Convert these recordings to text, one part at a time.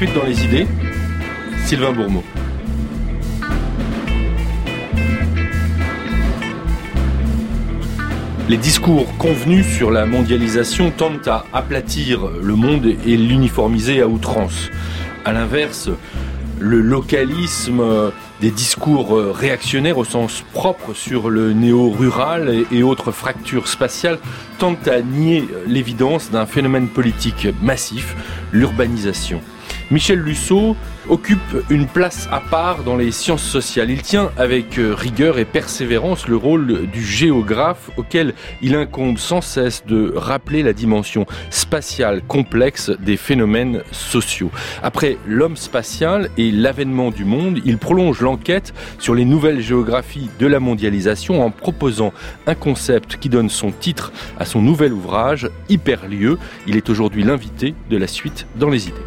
suite dans les idées, Sylvain Bourmeau. Les discours convenus sur la mondialisation tendent à aplatir le monde et l'uniformiser à outrance. À l'inverse, le localisme des discours réactionnaires au sens propre sur le néo-rural et autres fractures spatiales tendent à nier l'évidence d'un phénomène politique massif, l'urbanisation. Michel Lusseau occupe une place à part dans les sciences sociales. Il tient avec rigueur et persévérance le rôle du géographe auquel il incombe sans cesse de rappeler la dimension spatiale complexe des phénomènes sociaux. Après l'homme spatial et l'avènement du monde, il prolonge l'enquête sur les nouvelles géographies de la mondialisation en proposant un concept qui donne son titre à son nouvel ouvrage, Hyperlieu. Il est aujourd'hui l'invité de la suite dans les idées.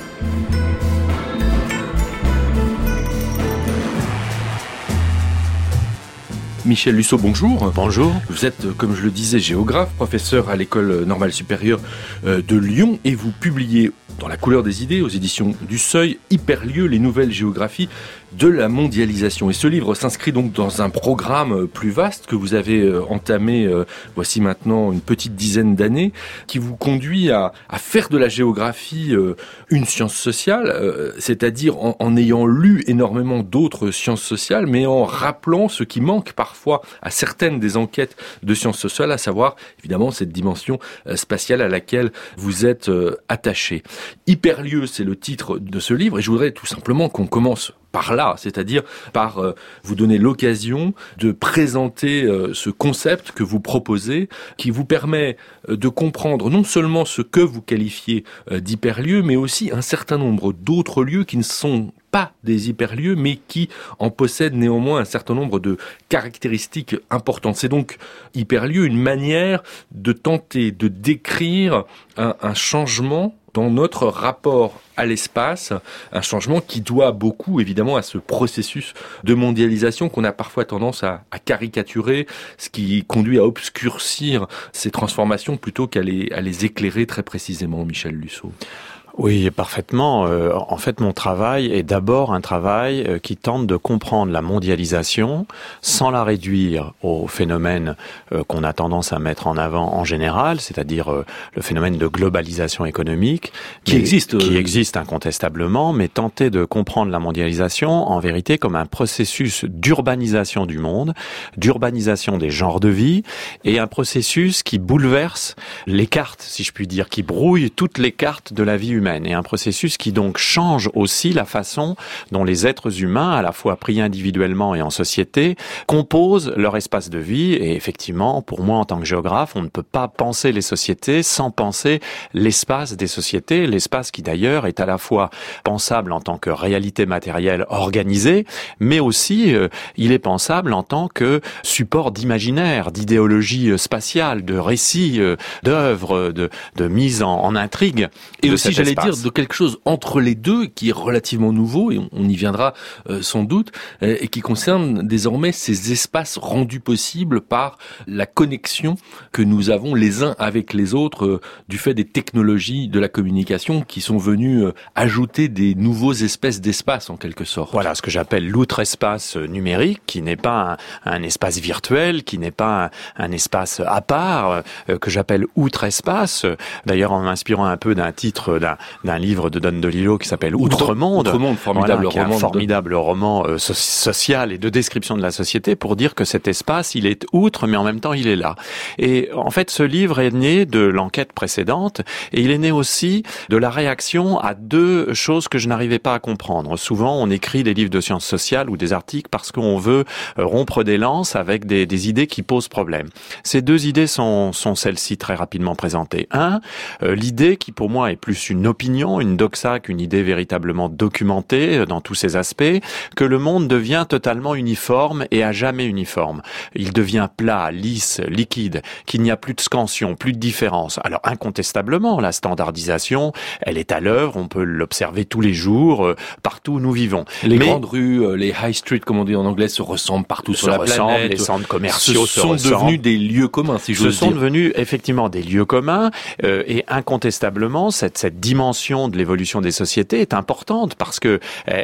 Michel Lusseau, bonjour. Bonjour. Vous êtes, comme je le disais, géographe, professeur à l'École normale supérieure de Lyon et vous publiez dans La couleur des idées aux éditions du Seuil, Hyperlieu, les nouvelles géographies de la mondialisation. Et ce livre s'inscrit donc dans un programme plus vaste que vous avez entamé voici maintenant une petite dizaine d'années, qui vous conduit à faire de la géographie une science sociale, c'est-à-dire en ayant lu énormément d'autres sciences sociales, mais en rappelant ce qui manque parfois à certaines des enquêtes de sciences sociales, à savoir évidemment cette dimension spatiale à laquelle vous êtes attaché. Hyperlieu, c'est le titre de ce livre, et je voudrais tout simplement qu'on commence par là, c'est-à-dire par vous donner l'occasion de présenter ce concept que vous proposez, qui vous permet de comprendre non seulement ce que vous qualifiez d'hyperlieux, mais aussi un certain nombre d'autres lieux qui ne sont pas des hyperlieux, mais qui en possèdent néanmoins un certain nombre de caractéristiques importantes. C'est donc hyperlieu, une manière de tenter de décrire un changement dans notre rapport à l'espace, un changement qui doit beaucoup évidemment à ce processus de mondialisation qu'on a parfois tendance à caricaturer, ce qui conduit à obscurcir ces transformations plutôt qu'à les éclairer très précisément, Michel Lusseau. Oui, parfaitement. En fait, mon travail est d'abord un travail qui tente de comprendre la mondialisation sans la réduire au phénomène qu'on a tendance à mettre en avant en général, c'est-à-dire le phénomène de globalisation économique, qui existe incontestablement, mais tenter de comprendre la mondialisation en vérité comme un processus d'urbanisation du monde, d'urbanisation des genres de vie, et un processus qui bouleverse les cartes, si je puis dire, qui brouille toutes les cartes de la vie humaine. Et un processus qui donc change aussi la façon dont les êtres humains, à la fois pris individuellement et en société, composent leur espace de vie. Et effectivement, pour moi en tant que géographe, on ne peut pas penser les sociétés sans penser l'espace des sociétés, l'espace qui d'ailleurs est à la fois pensable en tant que réalité matérielle organisée, mais aussi il est pensable en tant que support d'imaginaire, d'idéologie spatiale, de récits, d'œuvres, de mise en intrigue. Et aussi, j'allais dire, de quelque chose entre les deux qui est relativement nouveau, et on y viendra sans doute, et qui concerne désormais ces espaces rendus possibles par la connexion que nous avons les uns avec les autres du fait des technologies de la communication qui sont venues ajouter des nouveaux espèces d'espace en quelque sorte. Voilà, ce que j'appelle l'outre-espace numérique, qui n'est pas un espace virtuel, qui n'est pas un espace à part, que j'appelle outre-espace. D'ailleurs, en m'inspirant un peu d'un titre d'un livre de Don DeLillo qui s'appelle Outre-monde. Outre-monde, formidable roman. Un formidable roman social et de description de la société pour dire que cet espace, il est outre, mais en même temps, il est là. Et en fait, ce livre est né de l'enquête précédente et il est né aussi de la réaction à deux choses que je n'arrivais pas à comprendre. Souvent, on écrit des livres de sciences sociales ou des articles parce qu'on veut rompre des lances avec des idées qui posent problème. Ces deux idées sont celles-ci très rapidement présentées. L'idée qui pour moi est plus une opinion, une doxa qu'une idée véritablement documentée dans tous ses aspects, que le monde devient totalement uniforme et à jamais uniforme. Il devient plat, lisse, liquide, qu'il n'y a plus de scansion, plus de différence. Alors incontestablement, la standardisation, elle est à l'œuvre, on peut l'observer tous les jours, partout où nous vivons. Les grandes rues, les high street, comme on dit en anglais, se ressemblent partout sur la planète. Les centres commerciaux se ressemblent. Devenus des lieux communs, si j'ose dire. Ce sont devenus effectivement des lieux communs et incontestablement, cette dimension dimension de l'évolution des sociétés est importante parce que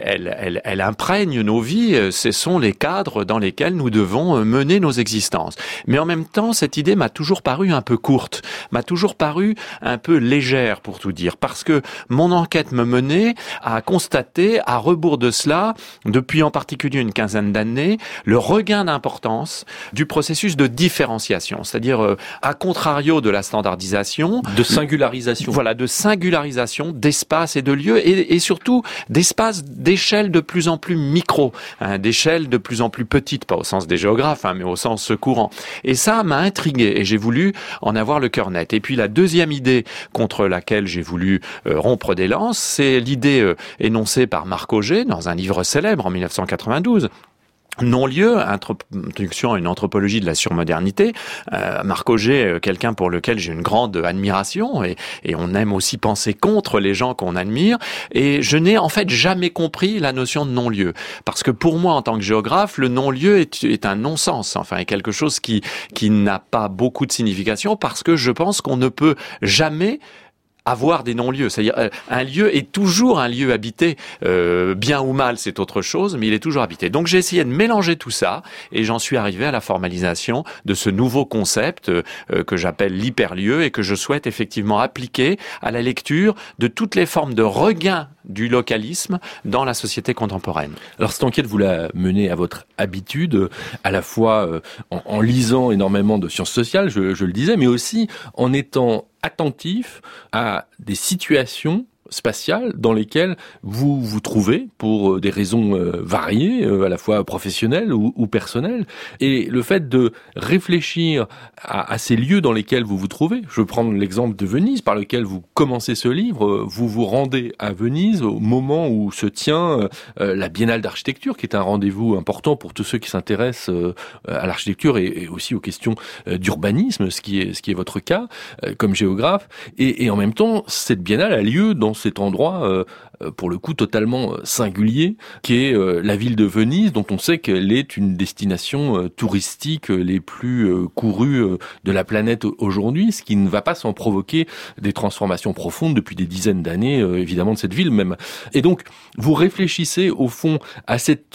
elle imprègne nos vies. Ce sont les cadres dans lesquels nous devons mener nos existences. Mais en même temps, cette idée m'a toujours paru un peu courte, m'a toujours paru un peu légère pour tout dire, parce que mon enquête me menait à constater, à rebours de cela, depuis en particulier une quinzaine d'années, le regain d'importance du processus de différenciation, c'est-à-dire à contrario de la standardisation, de singularisation. Voilà, de singularisation d'espace et de lieu, et surtout d'espace d'échelle de plus en plus micro, d'échelle de plus en plus petite, pas au sens des géographes, mais au sens courant. Et ça m'a intrigué, et j'ai voulu en avoir le cœur net. Et puis la deuxième idée contre laquelle j'ai voulu rompre des lances, c'est l'idée énoncée par Marc Augé dans un livre célèbre en 1992. Non-lieu, introduction à une anthropologie de la surmodernité. Marc Augé, quelqu'un pour lequel j'ai une grande admiration, et on aime aussi penser contre les gens qu'on admire, et je n'ai en fait jamais compris la notion de non-lieu. Parce que pour moi, en tant que géographe, le non-lieu est un non-sens, enfin, est quelque chose qui n'a pas beaucoup de signification, parce que je pense qu'on ne peut jamais avoir des non-lieux, c'est-à-dire un lieu est toujours un lieu habité, bien ou mal c'est autre chose, mais il est toujours habité. Donc j'ai essayé de mélanger tout ça et j'en suis arrivé à la formalisation de ce nouveau concept que j'appelle l'hyperlieu et que je souhaite effectivement appliquer à la lecture de toutes les formes de regain du localisme dans la société contemporaine. Alors cette enquête, vous la menez à votre habitude, à la fois en lisant énormément de sciences sociales, je le disais, mais aussi en étant attentif à des situations spatiales dans lesquelles vous vous trouvez pour des raisons variées, à la fois professionnelles ou personnelles. Et le fait de réfléchir à ces lieux dans lesquels vous vous trouvez, je vais prendre l'exemple de Venise par lequel vous commencez ce livre, vous vous rendez à Venise au moment où se tient la Biennale d'architecture, qui est un rendez-vous important pour tous ceux qui s'intéressent à l'architecture et aussi aux questions d'urbanisme, ce qui est votre cas comme géographe. Et en même temps, cette Biennale a lieu dans cet endroit, pour le coup, totalement singulier, qui est la ville de Venise, dont on sait qu'elle est une destination touristique les plus courues de la planète aujourd'hui, ce qui ne va pas sans provoquer des transformations profondes depuis des dizaines d'années, évidemment, de cette ville même. Et donc, vous réfléchissez, au fond, à cette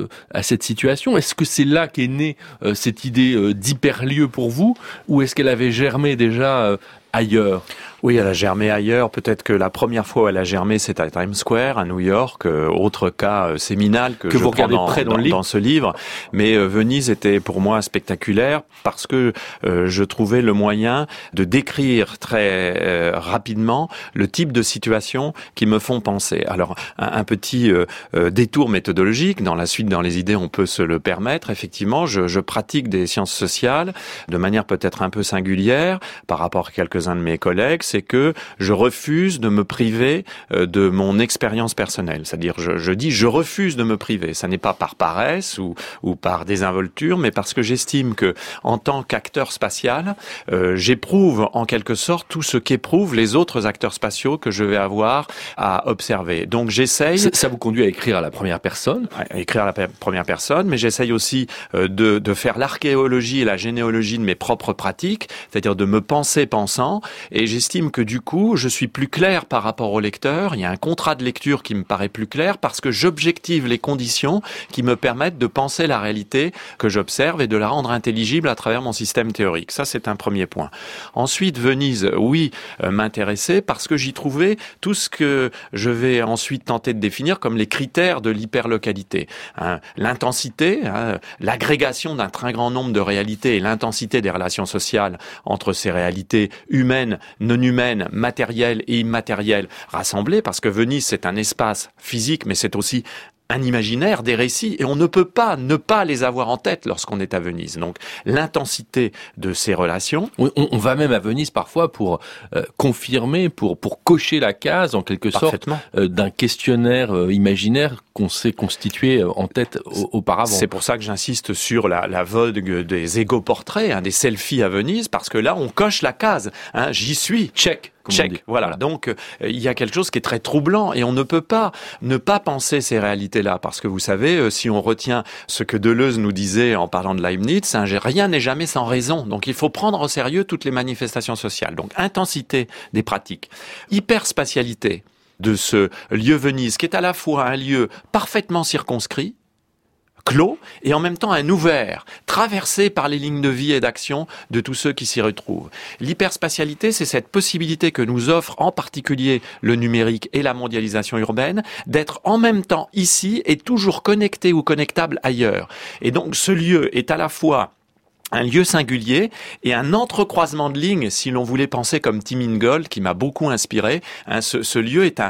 situation. Est-ce que c'est là qu'est née cette idée d'hyperlieu pour vous, ou est-ce qu'elle avait germé déjà ailleurs? Oui, elle a germé ailleurs. Peut-être que la première fois où elle a germé, c'est à Times Square, à New York. Autre cas séminal que je vous prends regardez dans ce livre. Mais Venise était pour moi spectaculaire parce que je trouvais le moyen de décrire très rapidement le type de situation qui me font penser. Alors, un petit détour méthodologique. Dans la suite, dans les idées, on peut se le permettre. Effectivement, je pratique des sciences sociales de manière peut-être un peu singulière par rapport à quelques-uns de mes collègues. C'est que je refuse de me priver de mon expérience personnelle. C'est-à-dire, je dis, je refuse de me priver. Ça n'est pas par paresse ou par désinvolture, mais parce que j'estime que, en tant qu'acteur spatial, j'éprouve en quelque sorte tout ce qu'éprouvent les autres acteurs spatiaux que je vais avoir à observer. Donc, j'essaye... Ça vous conduit à écrire à la première personne? À écrire à la première personne, mais j'essaye aussi de faire l'archéologie et la généalogie de mes propres pratiques, c'est-à-dire de me penser pensant, et j'estime que du coup, je suis plus clair par rapport au lecteur. Il y a un contrat de lecture qui me paraît plus clair parce que j'objective les conditions qui me permettent de penser la réalité que j'observe et de la rendre intelligible à travers mon système théorique. Ça, c'est un premier point. Ensuite, Venise, oui, m'intéressait parce que j'y trouvais tout ce que je vais ensuite tenter de définir comme les critères de l'hyperlocalité. L'intensité, l'agrégation d'un très grand nombre de réalités et l'intensité des relations sociales entre ces réalités humaines, non humaines, matérielles et immatérielles rassemblées, parce que Venise, c'est un espace physique, mais c'est aussi un imaginaire, des récits, et on ne peut pas ne pas les avoir en tête lorsqu'on est à Venise. Donc, l'intensité de ces relations... On va même à Venise parfois pour confirmer, pour cocher la case, en quelque sorte, d'un questionnaire imaginaire qu'on s'est constitué en tête auparavant. C'est pour ça que j'insiste sur la vogue des égo-portraits, des selfies à Venise, parce que là, on coche la case. J'y suis. Check. comme on dit. Check, voilà. Donc, il y a quelque chose qui est très troublant et on ne peut pas ne pas penser ces réalités-là. Parce que vous savez, si on retient ce que Deleuze nous disait en parlant de Leibniz, rien n'est jamais sans raison. Donc, il faut prendre au sérieux toutes les manifestations sociales. Donc, intensité des pratiques, hyperspatialité de ce lieu Venise, qui est à la fois un lieu parfaitement circonscrit, clos, et en même temps un ouvert, traversé par les lignes de vie et d'action de tous ceux qui s'y retrouvent. L'hyperspatialité, c'est cette possibilité que nous offre en particulier le numérique et la mondialisation urbaine, d'être en même temps ici et toujours connecté ou connectable ailleurs. Et donc ce lieu est à la fois un lieu singulier et un entrecroisement de lignes, si l'on voulait penser comme Tim Ingold, qui m'a beaucoup inspiré. Ce lieu est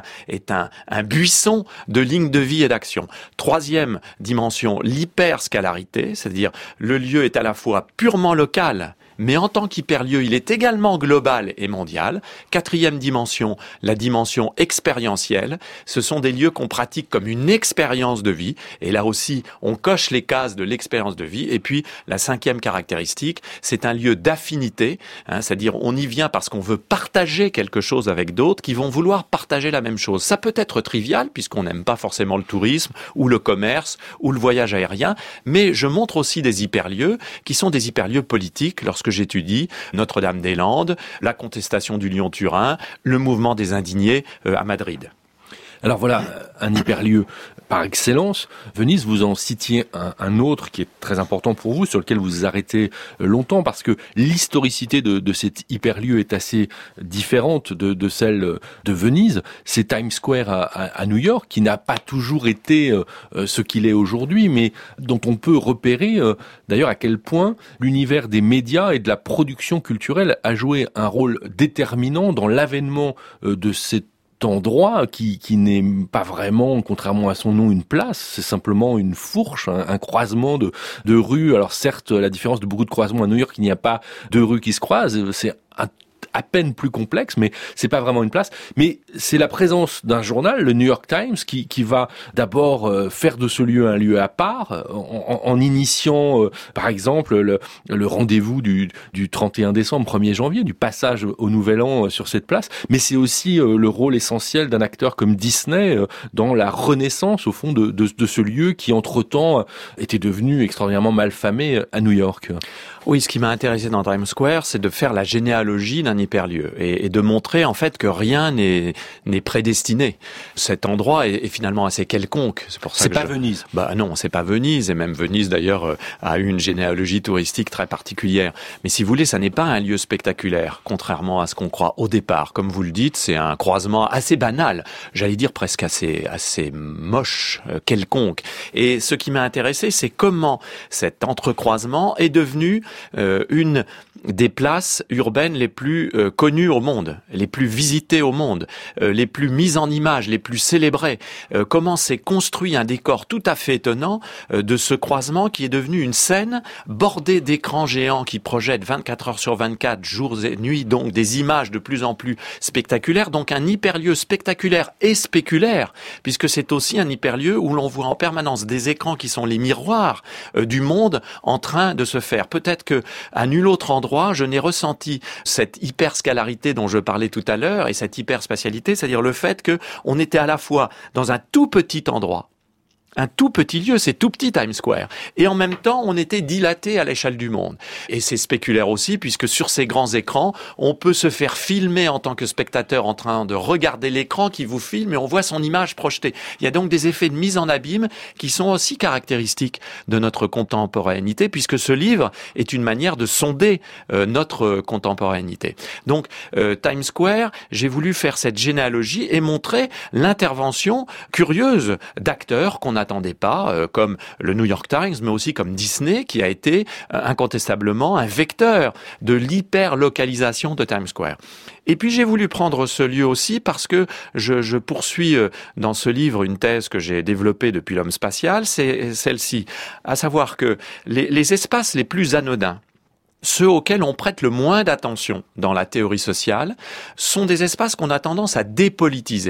un buisson de lignes de vie et d'action. Troisième dimension, l'hyperscalarité, c'est-à-dire le lieu est à la fois purement local, mais en tant qu'hyperlieu, il est également global et mondial. Quatrième dimension, la dimension expérientielle. Ce sont des lieux qu'on pratique comme une expérience de vie. Et là aussi, on coche les cases de l'expérience de vie. Et puis, la cinquième caractéristique, c'est un lieu d'affinité. C'est-à-dire, on y vient parce qu'on veut partager quelque chose avec d'autres qui vont vouloir partager la même chose. Ça peut être trivial, puisqu'on n'aime pas forcément le tourisme, ou le commerce, ou le voyage aérien. Mais je montre aussi des hyperlieux, qui sont des hyperlieux politiques, lorsque j'étudie Notre-Dame-des-Landes, la contestation du Lyon-Turin, le mouvement des indignés à Madrid. Alors voilà, un hyperlieu par excellence. Venise, vous en citiez un autre qui est très important pour vous, sur lequel vous vous arrêtez longtemps, parce que l'historicité de cet hyperlieu est assez différente de celle de Venise. C'est Times Square à New York, qui n'a pas toujours été ce qu'il est aujourd'hui, mais dont on peut repérer d'ailleurs à quel point l'univers des médias et de la production culturelle a joué un rôle déterminant dans l'avènement de cette endroit qui n'est pas vraiment, contrairement à son nom, une place, c'est simplement une fourche, un croisement de rues. Alors certes, à la différence de beaucoup de croisements à New York, il n'y a pas deux rues qui se croisent, c'est à peine plus complexe, mais c'est pas vraiment une place. Mais c'est la présence d'un journal, le New York Times, qui va d'abord faire de ce lieu un lieu à part, en initiant, par exemple, le rendez-vous du 31 décembre, 1er janvier, du passage au Nouvel An sur cette place. Mais c'est aussi le rôle essentiel d'un acteur comme Disney dans la renaissance, au fond, de ce lieu qui, entre-temps, était devenu extraordinairement malfamé à New York. Oui, ce qui m'a intéressé dans Times Square, c'est de faire la généalogie d'un hyperlieu et de montrer en fait que rien n'est prédestiné. Cet endroit est finalement assez quelconque. C'est pour ça que Venise. Bah non, c'est pas Venise, et même Venise d'ailleurs a eu une généalogie touristique très particulière. Mais si vous voulez, ça n'est pas un lieu spectaculaire, contrairement à ce qu'on croit au départ. Comme vous le dites, c'est un croisement assez banal, j'allais dire presque assez moche, quelconque. Et ce qui m'a intéressé, c'est comment cet entrecroisement est devenu une des places urbaines les plus connues au monde, les plus visitées au monde, les plus mises en image, les plus célébrées. Comment s'est construit un décor tout à fait étonnant de ce croisement qui est devenu une scène bordée d'écrans géants qui projettent 24 heures sur 24, jours et nuits, donc des images de plus en plus spectaculaires, donc un hyperlieu spectaculaire et spéculaire, puisque c'est aussi un hyperlieu où l'on voit en permanence des écrans qui sont les miroirs du monde en train de se faire. Peut-être que à nul autre endroit, je n'ai ressenti cette hyperscalarité dont je parlais tout à l'heure et cette hyperspatialité, c'est-à-dire le fait que on était à la fois dans un tout petit endroit, un tout petit lieu, c'est tout petit Times Square. Et en même temps, on était dilaté à l'échelle du monde. Et c'est spéculaire aussi, puisque sur ces grands écrans, on peut se faire filmer en tant que spectateur en train de regarder l'écran qui vous filme et on voit son image projetée. Il y a donc des effets de mise en abîme qui sont aussi caractéristiques de notre contemporanéité, puisque ce livre est une manière de sonder notre contemporanéité. Donc, Times Square, j'ai voulu faire cette généalogie et montrer l'intervention curieuse d'acteurs qu'on n'attendait pas, comme le New York Times, mais aussi comme Disney, qui a été incontestablement un vecteur de l'hyperlocalisation de Times Square. Et puis j'ai voulu prendre ce lieu aussi parce que je poursuis dans ce livre une thèse que j'ai développée depuis l'homme spatial, c'est celle-ci, à savoir que les espaces les plus anodins, ceux auxquels on prête le moins d'attention dans la théorie sociale, sont des espaces qu'on a tendance à dépolitiser.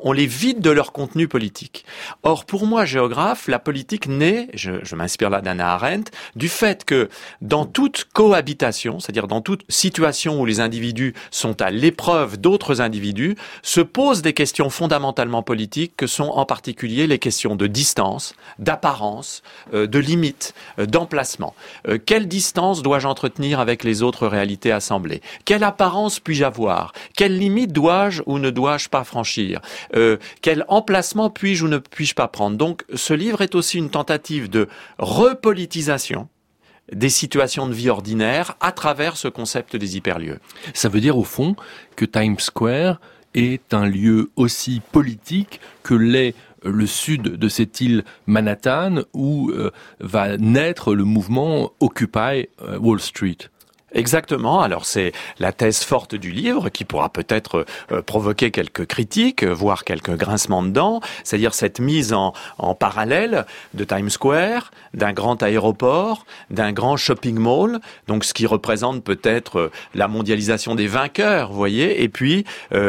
on les vide de leur contenu politique. Or, pour moi, géographe, la politique naît, je m'inspire là d'Hannah Arendt, du fait que dans toute cohabitation, c'est-à-dire dans toute situation où les individus sont à l'épreuve d'autres individus, se posent des questions fondamentalement politiques que sont en particulier les questions de distance, d'apparence, de limite, d'emplacement. Quelle distance dois-je entretenir avec les autres réalités assemblées? Quelle apparence puis-je avoir? Quelle limite dois-je ou ne dois-je pas franchir? Quel emplacement puis-je ou ne puis-je pas prendre? Donc, ce livre est aussi une tentative de repolitisation des situations de vie ordinaires à travers ce concept des hyperlieux. Ça veut dire, au fond, que Times Square est un lieu aussi politique que l'est le sud de cette île Manhattan où va naître le mouvement Occupy Wall Street. Exactement. Alors c'est la thèse forte du livre qui pourra peut-être provoquer quelques critiques, voire quelques grincements de dents. C'est-à-dire cette mise en parallèle de Times Square, d'un grand aéroport, d'un grand shopping mall. Donc ce qui représente peut-être la mondialisation des vainqueurs, vous voyez. Et puis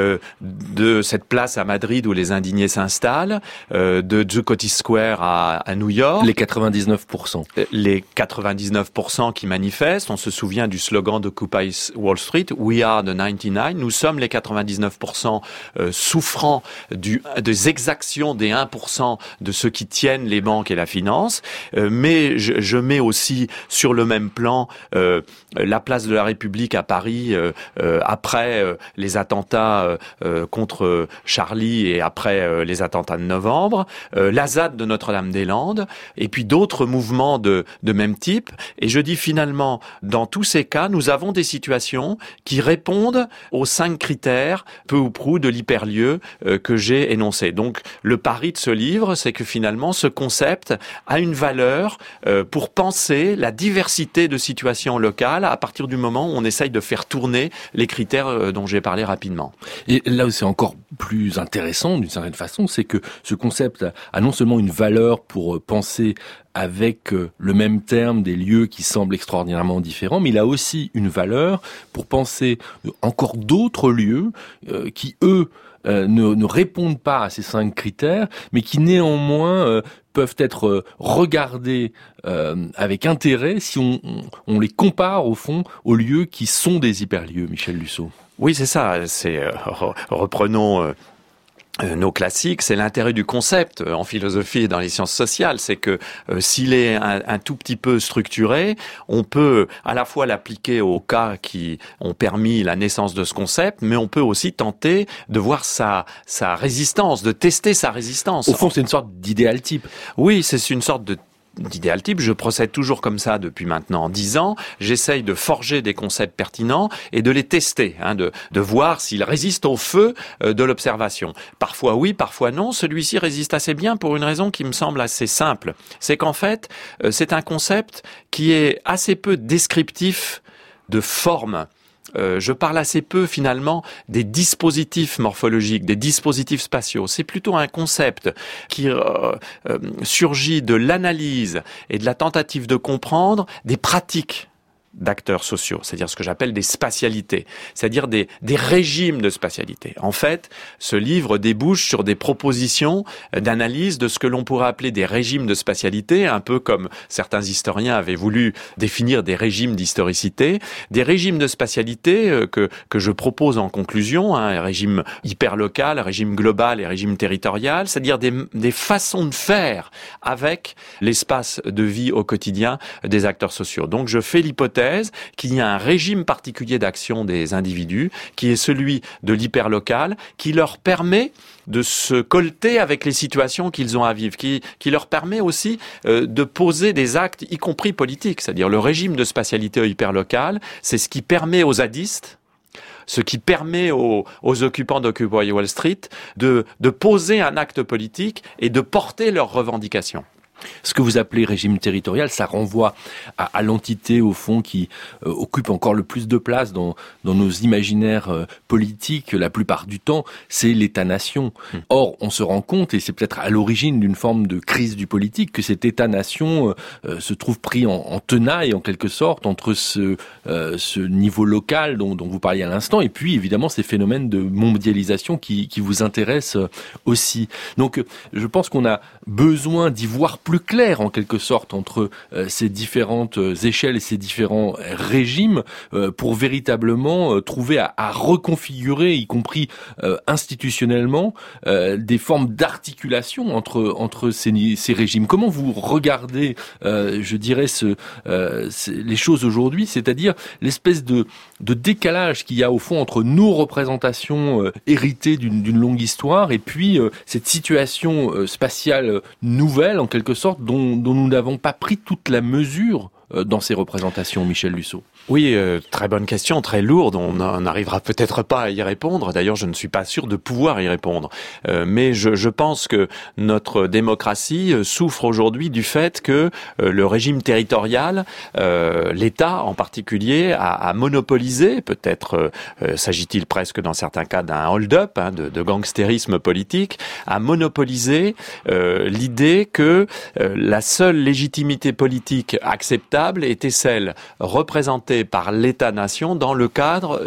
de cette place à Madrid où les indignés s'installent, de Zuccotti Square à New York. Les 99%. Les 99% qui manifestent. On se souvient du slogan d'Occupy Wall Street, We are the 99, nous sommes les 99% souffrant des exactions des 1% de ceux qui tiennent les banques et la finance, mais je mets aussi sur le même plan la place de la République à Paris après les attentats contre Charlie et après les attentats de novembre, la ZAD de Notre-Dame-des-Landes, et puis d'autres mouvements de même type, et je dis finalement, dans tous ces cas, nous avons des situations qui répondent aux 5 critères, peu ou prou, de l'hyperlieu que j'ai énoncé. Donc, le pari de ce livre, c'est que finalement, ce concept a une valeur pour penser la diversité de situations locales à partir du moment où on essaye de faire tourner les critères dont j'ai parlé rapidement. Et là où c'est encore plus intéressant, d'une certaine façon, c'est que ce concept a non seulement une valeur pour penser avec le même terme des lieux qui semblent extraordinairement différents, mais il a aussi une valeur pour penser encore d'autres lieux qui, eux, ne répondent pas à ces 5 critères, mais qui néanmoins peuvent être regardés avec intérêt si on les compare au fond aux lieux qui sont des hyperlieux, Michel Lusso. Oui, c'est ça. Reprenons nos classiques, c'est l'intérêt du concept en philosophie et dans les sciences sociales, c'est que s'il est un tout petit peu structuré, on peut à la fois l'appliquer aux cas qui ont permis la naissance de ce concept, mais on peut aussi tenter de voir sa résistance, de tester sa résistance. Au fond, c'est une sorte d'idéal type. Oui, c'est une sorte d'idéal type. Je procède toujours comme ça depuis maintenant 10 ans. J'essaye de forger des concepts pertinents et de les tester, de voir s'ils résistent au feu de l'observation. Parfois oui, parfois non. Celui-ci résiste assez bien pour une raison qui me semble assez simple. C'est qu'en fait, c'est un concept qui est assez peu descriptif de forme. Je parle assez peu finalement des dispositifs morphologiques, des dispositifs spatiaux. C'est plutôt un concept qui surgit de l'analyse et de la tentative de comprendre des pratiques d'acteurs sociaux, c'est-à-dire ce que j'appelle des spatialités, c'est-à-dire des régimes de spatialité. En fait, ce livre débouche sur des propositions d'analyse de ce que l'on pourrait appeler des régimes de spatialité, un peu comme certains historiens avaient voulu définir des régimes d'historicité, des régimes de spatialité que je propose en conclusion, régime hyperlocal, régime global et régime territorial, c'est-à-dire des façons de faire avec l'espace de vie au quotidien des acteurs sociaux. Donc je fais l'hypothèse qu'il y a un régime particulier d'action des individus, qui est celui de l'hyperlocal, qui leur permet de se colter avec les situations qu'ils ont à vivre, qui leur permet aussi de poser des actes, y compris politiques. C'est-à-dire le régime de spatialité hyperlocale, c'est ce qui permet aux zadistes, ce qui permet aux occupants d'Occupy Wall Street de poser un acte politique et de porter leurs revendications. Ce que vous appelez régime territorial, ça renvoie à l'entité, au fond, qui occupe encore le plus de place dans nos imaginaires politiques la plupart du temps, c'est l'État-nation. Or, on se rend compte, et c'est peut-être à l'origine d'une forme de crise du politique, que cet État-nation se trouve pris en tenaille, en quelque sorte, entre ce niveau local dont vous parliez à l'instant, et puis, évidemment, ces phénomènes de mondialisation qui vous intéressent aussi. Donc, je pense qu'on a besoin d'y voir plus clair en quelque sorte entre ces différentes échelles et ces différents régimes pour véritablement trouver à reconfigurer, y compris institutionnellement, des formes d'articulation entre ces régimes. Comment vous regardez, je dirais, les choses aujourd'hui, c'est-à-dire l'espèce de décalage qu'il y a au fond entre nos représentations héritées d'une longue histoire et puis cette situation spatiale nouvelle, en quelque sorte, dont nous n'avons pas pris toute la mesure dans ces représentations, Michel Lusseau? Oui, très bonne question, très lourde. On n'arrivera peut-être pas à y répondre. D'ailleurs, je ne suis pas sûr de pouvoir y répondre. Mais je pense que notre démocratie souffre aujourd'hui du fait que le régime territorial, l'État en particulier, a monopolisé, peut-être s'agit-il presque dans certains cas d'un hold-up, de gangstérisme politique, a monopolisé l'idée que la seule légitimité politique acceptable était celle représentée par l'État-nation dans le cadre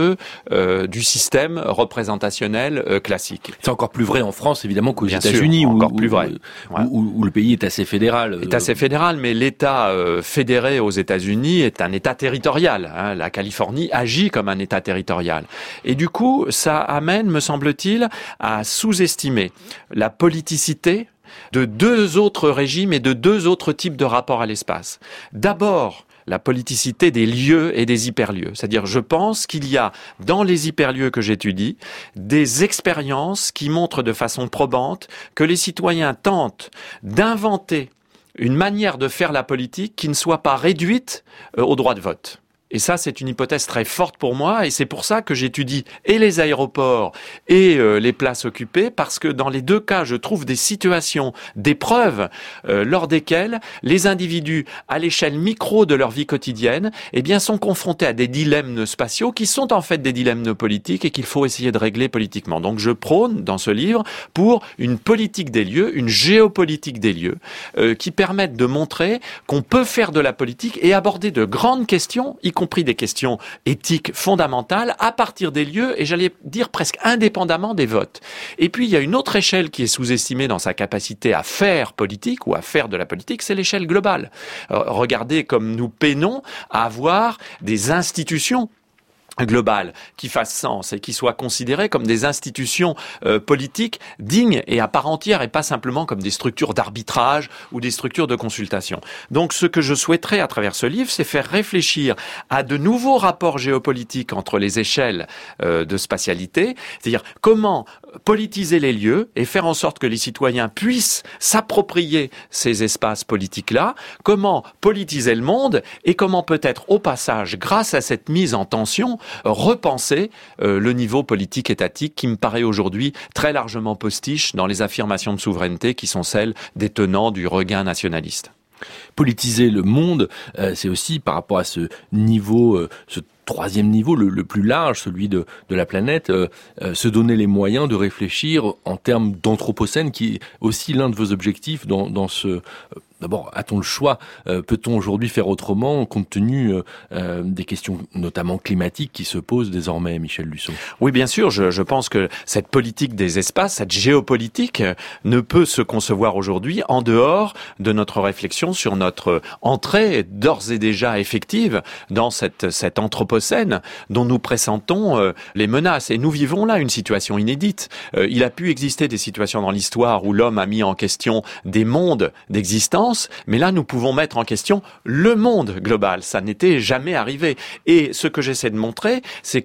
du système représentationnel classique. C'est encore plus vrai en France, évidemment, qu'aux Bien États-Unis, sûr, encore plus vrai. Où le pays est assez fédéral. Est assez fédéral, mais l'État fédéré aux États-Unis est un État territorial. La Californie agit comme un État territorial. Et du coup, ça amène, me semble-t-il, à sous-estimer la politicité de deux autres régimes et de deux autres types de rapports à l'espace. D'abord, la politicité des lieux et des hyperlieux. C'est-à-dire, je pense qu'il y a, dans les hyperlieux que j'étudie, des expériences qui montrent de façon probante que les citoyens tentent d'inventer une manière de faire la politique qui ne soit pas réduite au droit de vote. Et ça, c'est une hypothèse très forte pour moi, et c'est pour ça que j'étudie et les aéroports et les places occupées, parce que dans les deux cas, je trouve des situations d'épreuves lors desquelles les individus, à l'échelle micro de leur vie quotidienne, eh bien, sont confrontés à des dilemmes spatiaux qui sont en fait des dilemmes politiques et qu'il faut essayer de régler politiquement. Donc, je prône dans ce livre pour une politique des lieux, une géopolitique des lieux, qui permettent de montrer qu'on peut faire de la politique et aborder de grandes questions, y compris des questions éthiques fondamentales, à partir des lieux, et j'allais dire presque indépendamment des votes. Et puis, il y a une autre échelle qui est sous-estimée dans sa capacité à faire politique ou à faire de la politique, c'est l'échelle globale. Regardez comme nous peinons à avoir des institutions globales qui fassent sens et qui soient considérées comme des institutions politiques dignes et à part entière et pas simplement comme des structures d'arbitrage ou des structures de consultation. Donc ce que je souhaiterais à travers ce livre, c'est faire réfléchir à de nouveaux rapports géopolitiques entre les échelles de spatialité, c'est-à-dire comment politiser les lieux et faire en sorte que les citoyens puissent s'approprier ces espaces politiques-là, comment politiser le monde et comment peut-être au passage, grâce à cette mise en tension, repenser le niveau politique étatique qui me paraît aujourd'hui très largement postiche dans les affirmations de souveraineté qui sont celles des tenants du regain nationaliste. Politiser le monde, c'est aussi par rapport à ce niveau, ce troisième niveau, le plus large, celui de la planète, se donner les moyens de réfléchir en termes d'anthropocène, qui est aussi l'un de vos objectifs dans ce... D'abord, a-t-on le choix? Peut-on aujourd'hui faire autrement, compte tenu des questions notamment climatiques qui se posent désormais, Michel Lusseau? Oui, bien sûr. Je pense que cette politique des espaces, cette géopolitique, ne peut se concevoir aujourd'hui en dehors de notre réflexion sur notre entrée d'ores et déjà effective dans cet anthropocène dont nous pressentons les menaces. Et nous vivons là une situation inédite. Il a pu exister des situations dans l'histoire où l'homme a mis en question des mondes d'existence, mais là, nous pouvons mettre en question le monde global. Ça n'était jamais arrivé. Et ce que j'essaie de montrer, c'est que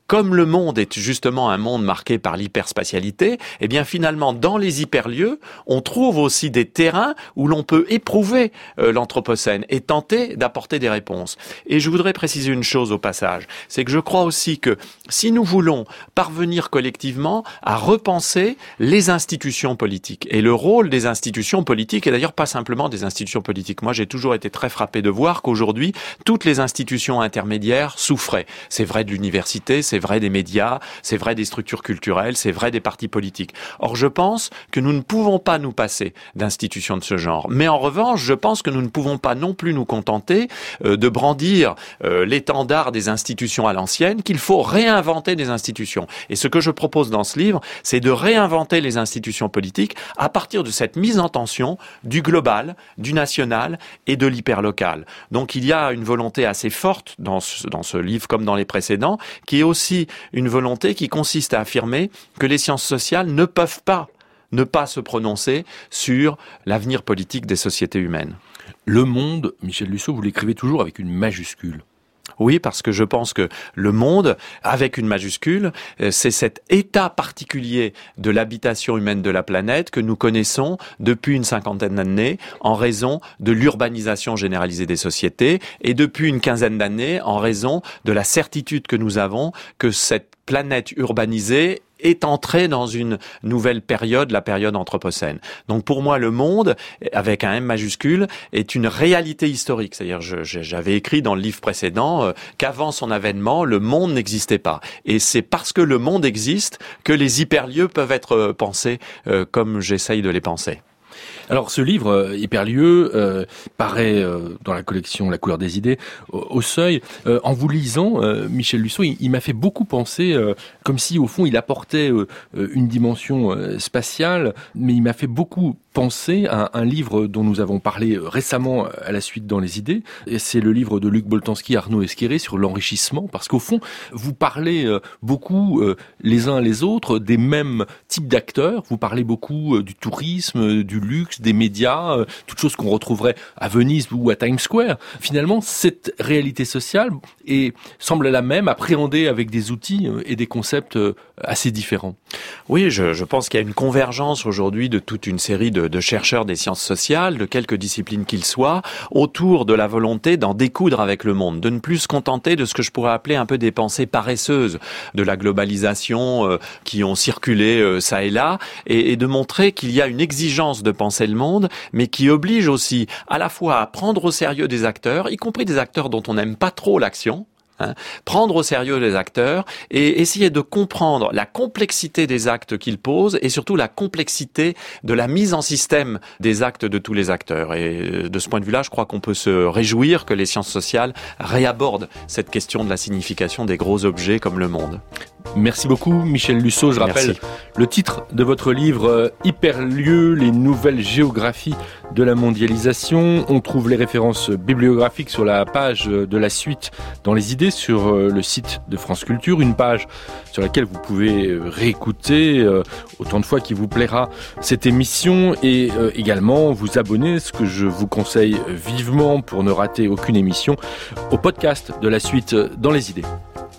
comme le monde est justement un monde marqué par l'hyperspatialité, eh bien finalement dans les hyperlieux, on trouve aussi des terrains où l'on peut éprouver l'anthropocène et tenter d'apporter des réponses. Et je voudrais préciser une chose au passage, c'est que je crois aussi que si nous voulons parvenir collectivement à repenser les institutions politiques et le rôle des institutions politiques, et d'ailleurs pas simplement des institutions politiques. Moi, j'ai toujours été très frappé de voir qu'aujourd'hui, toutes les institutions intermédiaires souffraient. C'est vrai de l'université, c'est vrai des médias, c'est vrai des structures culturelles, c'est vrai des partis politiques. Or, je pense que nous ne pouvons pas nous passer d'institutions de ce genre. Mais en revanche, je pense que nous ne pouvons pas non plus nous contenter de brandir l'étendard des institutions à l'ancienne, qu'il faut réinventer des institutions. Et ce que je propose dans ce livre, c'est de réinventer les institutions politiques à partir de cette mise en tension du global, du national et de l'hyperlocal. Donc il y a une volonté assez forte dans ce livre comme dans les précédents, qui est aussi une volonté qui consiste à affirmer que les sciences sociales ne peuvent pas ne pas se prononcer sur l'avenir politique des sociétés humaines. Le monde, Michel Lusseau, vous l'écrivez toujours avec une majuscule. Oui, parce que je pense que le monde, avec une majuscule, c'est cet état particulier de l'habitation humaine de la planète que nous connaissons depuis une cinquantaine d'années en raison de l'urbanisation généralisée des sociétés et depuis une quinzaine d'années en raison de la certitude que nous avons que cette planète urbanisée est entré dans une nouvelle période, la période anthropocène. Donc pour moi, le monde, avec un M majuscule, est une réalité historique. C'est-à-dire, j'avais écrit dans le livre précédent qu'avant son avènement, le monde n'existait pas. Et c'est parce que le monde existe que les hyperlieux peuvent être pensés comme j'essaye de les penser. Alors ce livre, Hyperlieux, paraît dans la collection La couleur des idées, au Seuil. En vous lisant, Michel Lusseau, il m'a fait beaucoup penser, comme si au fond il apportait une dimension spatiale, mais il m'a fait beaucoup penser à un livre dont nous avons parlé récemment à la suite dans les idées. Et c'est le livre de Luc Boltanski, Arnaud Esquiré sur l'enrichissement, parce qu'au fond, vous parlez beaucoup les uns les autres des mêmes types d'acteurs. Vous parlez beaucoup du tourisme, du luxe, des médias, toutes choses qu'on retrouverait à Venise ou à Times Square. Finalement, cette réalité sociale semble la même, appréhendée avec des outils et des concepts assez différents. Oui, je pense qu'il y a une convergence aujourd'hui de toute une série de chercheurs des sciences sociales, de quelque discipline qu'ils soient, autour de la volonté d'en découdre avec le monde, de ne plus se contenter de ce que je pourrais appeler un peu des pensées paresseuses de la globalisation qui ont circulé ça et là, et de montrer qu'il y a une exigence de penser le monde, mais qui oblige aussi à la fois à prendre au sérieux des acteurs, y compris des acteurs dont on n'aime pas trop l'action, prendre au sérieux les acteurs et essayer de comprendre la complexité des actes qu'ils posent et surtout la complexité de la mise en système des actes de tous les acteurs. Et de ce point de vue-là, je crois qu'on peut se réjouir que les sciences sociales réabordent cette question de la signification des gros objets comme le monde. Merci beaucoup Michel Lusseau. Je rappelle le titre de votre livre Hyperlieux, les nouvelles géographies de la mondialisation. On trouve les références bibliographiques sur la page de la suite dans les idées sur le site de France Culture, une page sur laquelle vous pouvez réécouter autant de fois qu'il vous plaira cette émission et également vous abonner, ce que je vous conseille vivement pour ne rater aucune émission, au podcast de la suite dans les idées.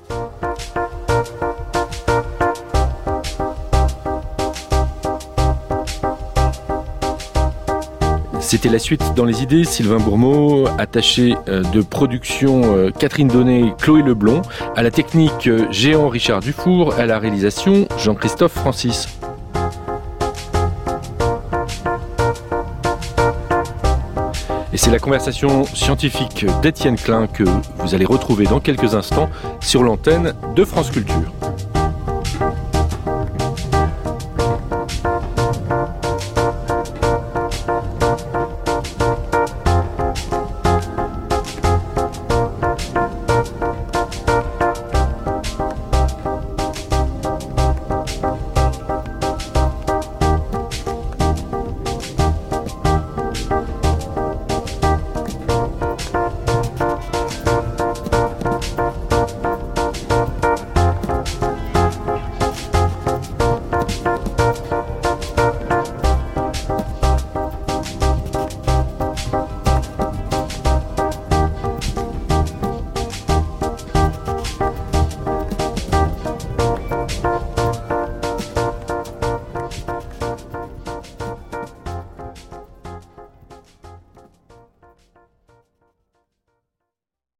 C'était la suite dans les idées. Sylvain Bourmeau, attaché de production Catherine Donnet, Chloé Leblond, à la technique Géant Richard Dufour, à la réalisation Jean-Christophe Francis. Et c'est la conversation scientifique d'Étienne Klein que vous allez retrouver dans quelques instants sur l'antenne de France Culture.